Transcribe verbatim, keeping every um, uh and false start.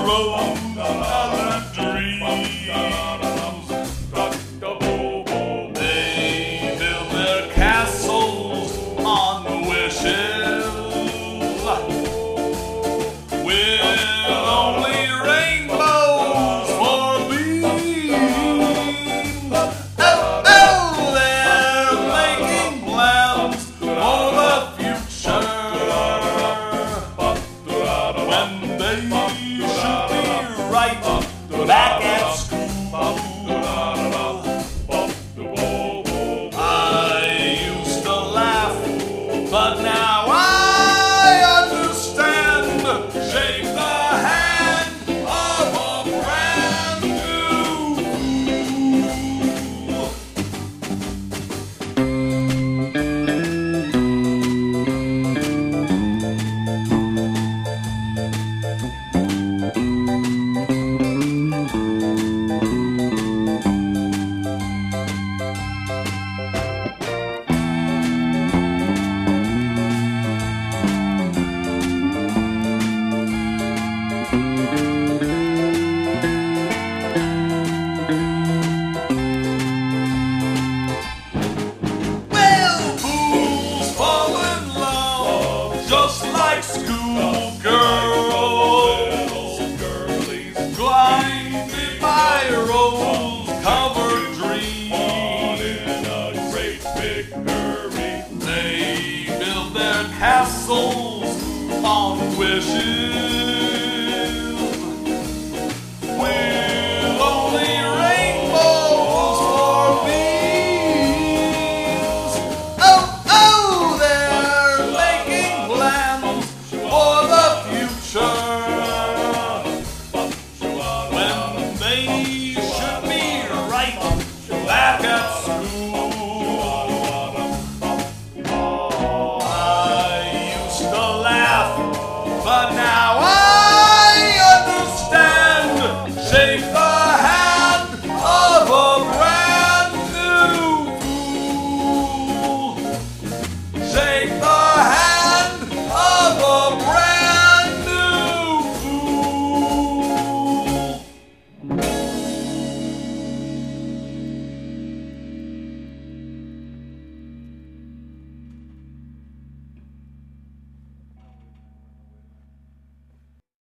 road of dreams. They build their castles on wishes, with only rainbows for beams. Oh, oh, they're making plans for the future, when they should be right back at school. I used to laugh, but now I understand. Shake the hand of a brand just like schoolgirls, blinded by rose-covered dreams. In a great big hurry, they build their castles on wishes.